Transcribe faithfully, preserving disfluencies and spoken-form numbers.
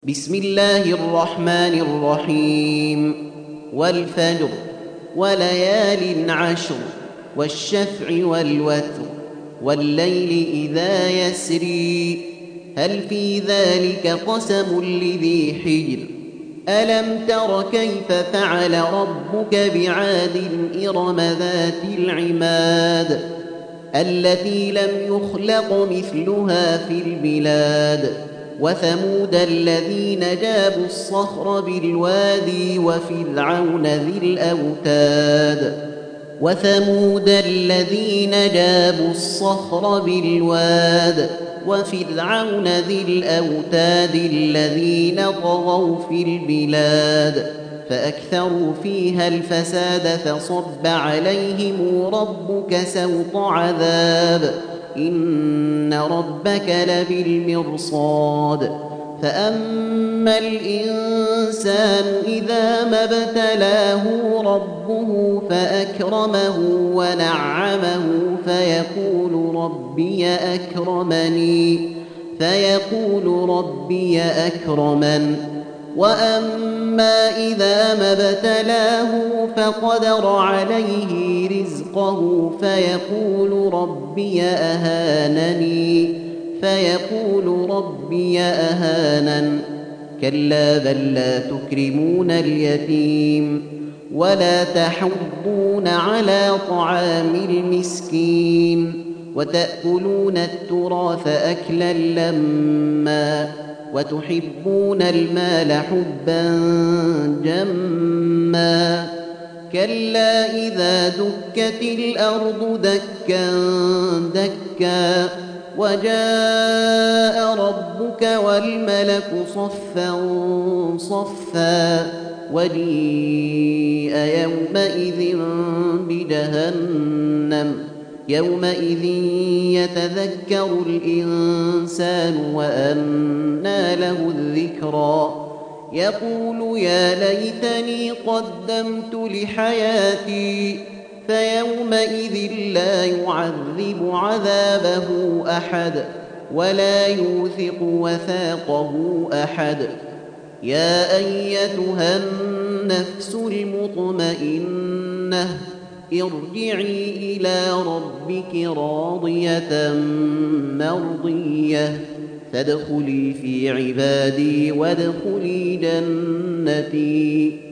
بسم الله الرحمن الرحيم والفجر وليال عشر والشفع والوتر والليل إذا يسري هل في ذلك قسم لذي حجر ألم تر كيف فعل ربك بعاد إرم ذات العماد التي لم يخلق مثلها في البلاد وثمود الذين جابوا الصخر بالوادي وفرعون ذي الأوتاد وثمود الذين جابوا الصخر بالواد وفرعون ذي الأوتاد الذين طغوا في البلاد فأكثروا فيها الفساد فصب عليهم ربك سوط عذاب إن ربك لبالمرصاد فأما الإنسان إذا ما ابتلاه ربه فأكرمه ونعمه فيقول ربي أكرمني فيقول ربي أكرمن وأما إذا ما ابتلاه فقدر عليه رزقه فيقول ربي أهانني فيقول ربي أهانن كلا بل لا تكرمون اليتيم ولا تحضون على طعام المسكين وتأكلون التراث أكلا لما وتحبون المال حبا جما كلا إذا دكت الأرض دكا دكا وجاء ربك والملك صفا صفا وجيء يومئذ بجهنم يومئذ يتذكر الإنسان وأنى له الذكرى يقول يا ليتني قدمت لحياتي فيومئذ لا يعذب عذابه أحد ولا يوثق وثاقه أحد يا أيتها النفس المطمئنة ارجعي إلى ربك راضية مرضية فادخلي في عبادي وادخلي جنتي